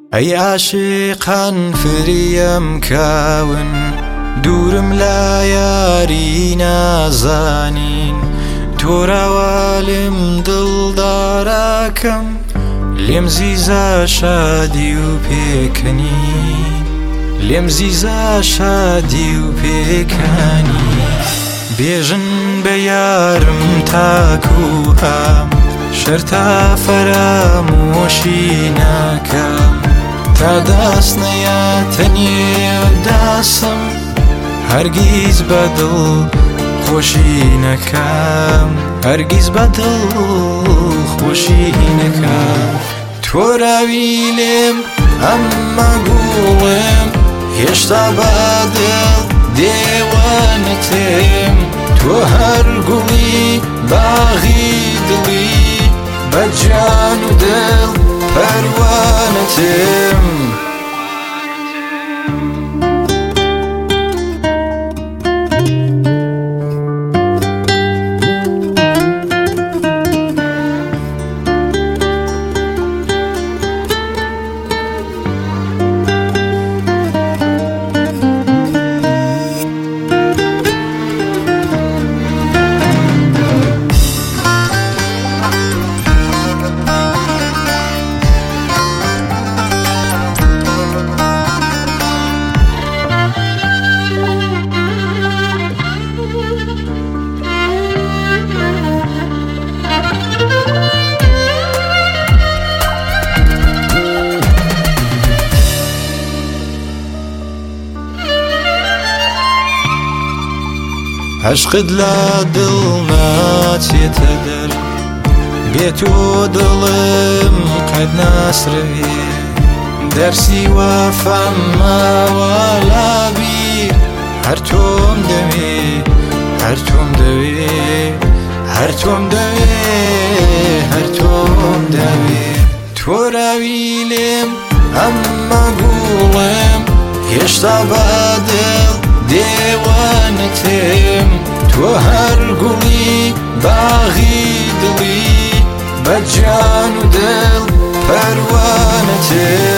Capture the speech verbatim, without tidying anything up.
ئەی عاشقان فریم کاون دوورم لا یاری نازانین تۆراوالم دڵداراکەم لێم زیزا شادی و پێکەنین لێم زیزا شادی و پێکانی بێژن بە یارم تاکو هام شەرتا فەرامۆشی ناکەم تا دەست نەیا تەنێ داسم هەرگیز بەدڵ خۆشی نەکەم هەرگیز بەدڵ خۆشی نەکەم تۆراوی لێم ئەممە گوڵم هێشتا بەدڵ دێوانەتێم تۆ هەر گوڵی باغی دڵی بەجان و دڵ پەروانەتێم عشقت لا دڵ ناچێتە دەر بێ تۆ دڵم قەت ناسرەوێ دەرسی وەفام ماوە لابیر هەر تۆم دەوێ هەر تۆم دەوێ هەر تۆم دەوێ هەر تۆم دەوێ تۆراوی لێم ئەممە گوڵم هێشتا بەدڵ دێوانەتێم تۆ هەر گوڵی باغی دڵی بەجان و دڵ پەروانەتێم